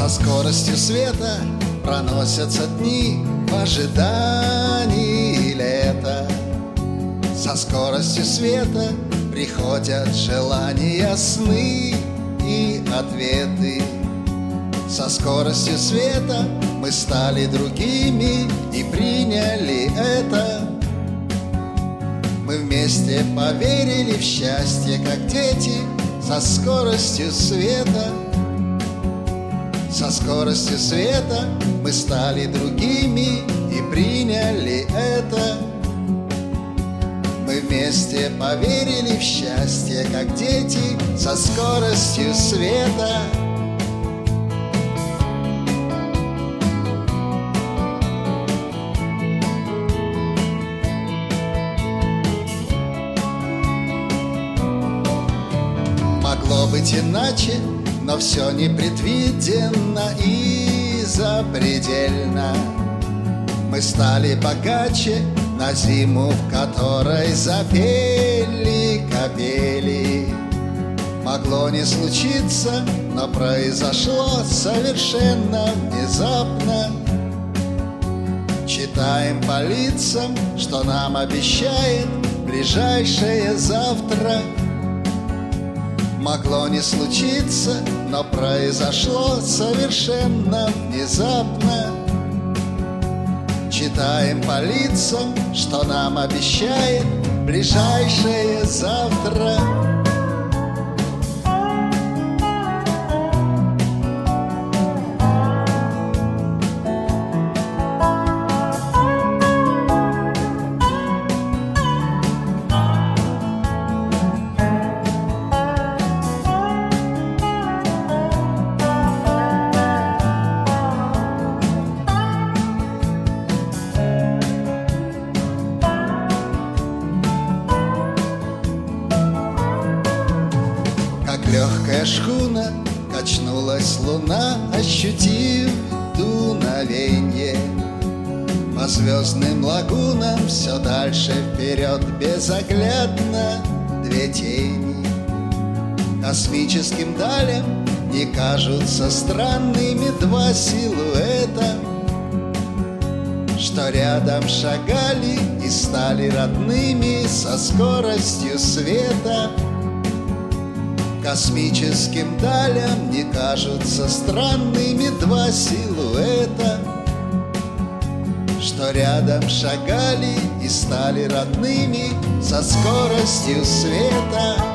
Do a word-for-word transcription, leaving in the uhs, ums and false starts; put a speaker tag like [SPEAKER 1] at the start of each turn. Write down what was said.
[SPEAKER 1] скоростью света проносятся дни в ожидании лета. Со скоростью света приходят желания, сны и ответы. Со скоростью света мы стали другими и приняли это. Мы вместе поверили в счастье, как дети, со скоростью света. Со скоростью света мы стали другими и приняли это. Мы вместе поверили в счастье, как дети, со скоростью света. Могло быть иначе, но все непредвиденно и запредельно. Мы стали богаче на зиму, в которой запели капели. Могло не случиться, но произошло совершенно внезапно. Читаем по лицам, что нам обещает ближайшее завтра. Могло не случиться, но произошло совершенно внезапно. Читаем по лицам, что нам обещает ближайшее завтра. Легкая шхуна качнулась луна, ощутив дуновенье. По звездным лагунам все дальше вперед безоглядно две тени. Космическим далям не кажутся странными два силуэта, что рядом шагали и стали родными со скоростью света. Космическим далям не кажутся странными два силуэта, что рядом шагали и стали родными со скоростью света.